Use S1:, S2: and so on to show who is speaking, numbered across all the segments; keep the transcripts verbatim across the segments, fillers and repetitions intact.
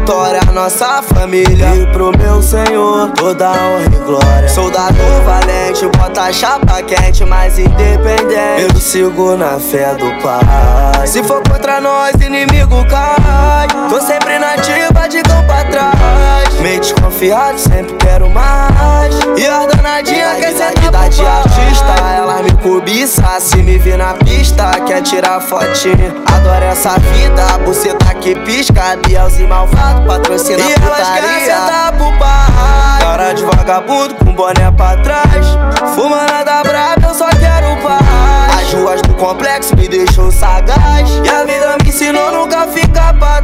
S1: vitória a nossa família. E pro meu Senhor toda honra e glória. Soldado valente, bota a chapa quente, mas independente, eu sigo na fé do Pai. Se for contra nós, inimigo cai. Tô sempre na ativa, de campo atrás. Mente confiado, sempre quero mais. E a danadinha quer ser vida de artista. Ela me cobiça, se me vir na pista, quer tirar fotinha. Adoro essa vida, buceta que pisca. Bielzinho malvado, patrocina a putaria. E elas querem sentar pro pai. Cara de vagabundo com boné pra trás. Fumando da brava, eu só quero paz. As ruas do complexo me deixou sagaz. E a vida me ensinou nunca ficar pra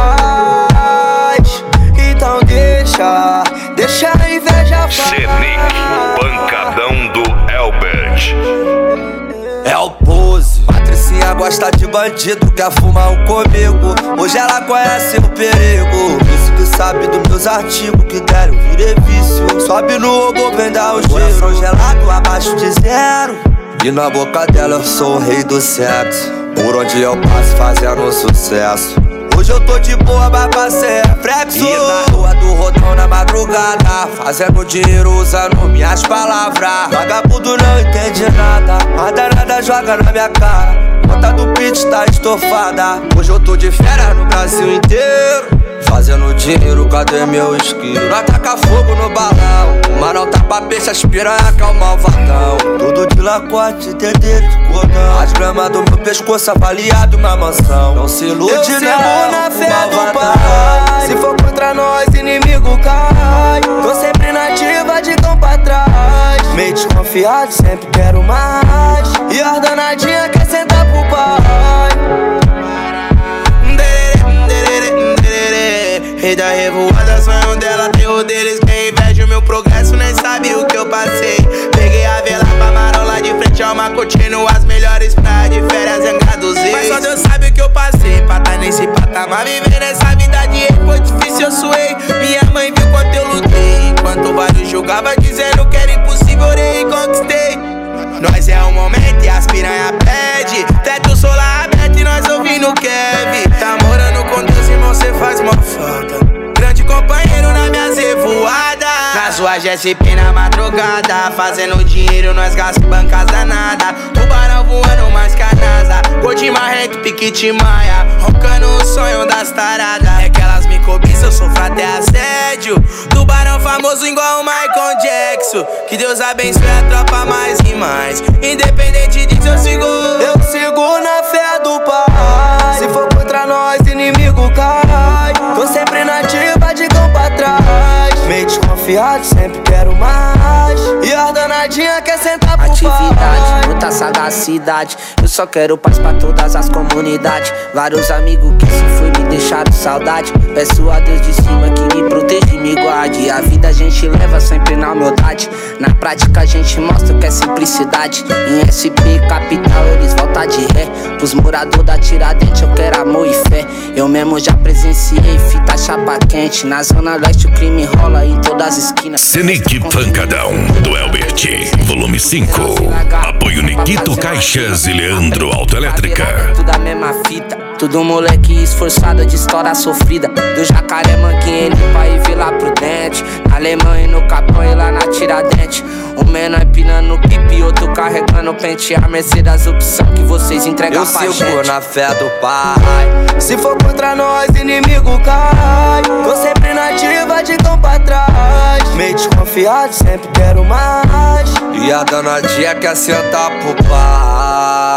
S1: trás. Então deixa, deixa a inveja falar.
S2: Senic, o pancadão do Elbert.
S1: É o pose. Patricinha gosta de bandido, quer fumar um comigo. Hoje ela conhece o perigo. Isso que sabe dos meus artigos, que deram virei vício. Sobe no obo, vem dar o giro. Gelado abaixo de zero. E na boca dela eu sou o rei do sexo. Por onde eu passo fazendo sucesso. Hoje eu tô de boa, mas pra ser reflexo. E na rua do Rodão na madrugada, fazendo dinheiro usando minhas palavras. Vagabundo não entende nada, a danada joga na minha cara. Conta do pitch tá estofada. Hoje eu tô de férias no Brasil inteiro, fazendo dinheiro, cadê meu esquilo? Nós taca fogo no balão, o marão tapa peixe, as piranha que é o malvadão. Tudo de lacote, dedo de cordão. As gramas do meu pescoço avaliado uma mansão. Não se ilude não, sigo na fé do Pai. Se for contra nós, inimigo cai. Tô sempre na ativa, de campo atrás. Mente confiado, sempre quero mais. E a danadinha quer sentar pro pai.
S3: Rei da revoada, sonho dela, terror deles. Quem inveja o meu progresso nem sabe o que eu passei. Peguei a vela pra marola de frente ao Macotino. As melhores praias de férias engaduzei. Mas só Deus sabe o que eu passei pra tá nesse patamar. Viver nessa vida de rei foi difícil, eu suei. Minha mãe viu quanto eu lutei, enquanto vários julgavam dizendo que era impossível, orei e conquistei. Nós é o momento e as piranha pede. Teto solar aberto e nós ouvindo Kevin. Tá morando com Deus, irmão, cê faz mó falta. Grande companheiro na minha zevoada. Nas ruas de S P na madrugada, fazendo dinheiro, nós gasta bancas danada. Tubarão voando mais que a NASA. Gordinho marrento, piquete maia, roncando o sonho das taradas. É que elas me cobiçam, eu sofro até assédio. Tubarão famoso igual o Michael Jackson. Que Deus abençoe a tropa mais e mais. Independente disso eu sigo.
S1: Eu sigo na fé do Pai. Se for contra nós, inimigo cai. Tô sempre na ativa, de campo atrás. Mente confiado, sempre quero mais. E a danadinha quer sentar pro
S4: atividade,
S1: pai.
S4: muita sagacidade. Eu só quero paz pra todas as comunidades. Vários amigos que se foi me deixaram saudade. Peço a Deus de cima que me proteja e me guarde. A vida a gente leva sempre na humildade. Na prática a gente mostra que é simplicidade. Em S P capital eles voltam de ré. Pros moradores da Tiradentes eu quero amor e fé. Eu mesmo já presenciei fita chapa quente. Na zona leste o crime rola em todas as esquinas.
S2: Senic Pancadão do Elbert, volume cinco. Apoio Nikito Caixas e Leandro Autoelétrica.
S4: Tudo a mesma fita, tudo moleque esforçado de história sofrida. Do Jacaré Manquinha ele pra ir ver lá Prudente. Na Alemanha no Capão e lá na Tiradentes. O menor empinando no pipi, outro carregando pente. A Mercedes opção que vocês entregam pra gente.
S1: Eu sigo na fé do Pai. Se for contra nós, inimigo cai. Tô sempre na ativa, de campo atrás. Mente confiado, sempre quero mais. E a danadinha quer sentar pro pai.